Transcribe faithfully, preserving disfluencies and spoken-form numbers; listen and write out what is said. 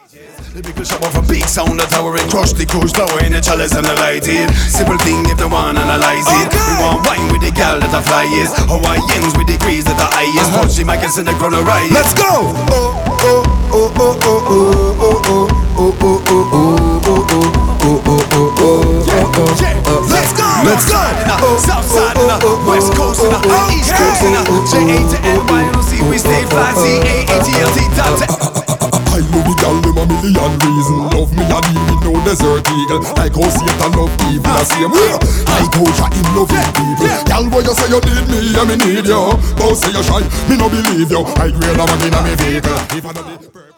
The big shop off a big sound, the tower and crush the kush, tower in the chalice and the light it. Simple thing if the one analyze it. Okay. We want wine with the gal that the fly is. Hawaiians with degrees that the highest. Punch the mic and send the crowd a riot. Let's go! Oh, oh, oh, oh, oh, oh, oh, oh, oh, oh, oh, oh, oh, let's go! Let's go! South side and the west coast and the east coast and the J A to N Y O C. We stay fly, C A A T L T dot I love the gal, them a million reason. Love me and leave with no desert eagle. Like how Satan love evil, I same way. I coach in love with people. Gal, boy, you say you need me, I me need you. Both say you shy, me no believe you. I grade a man in a me vehicle. If I don't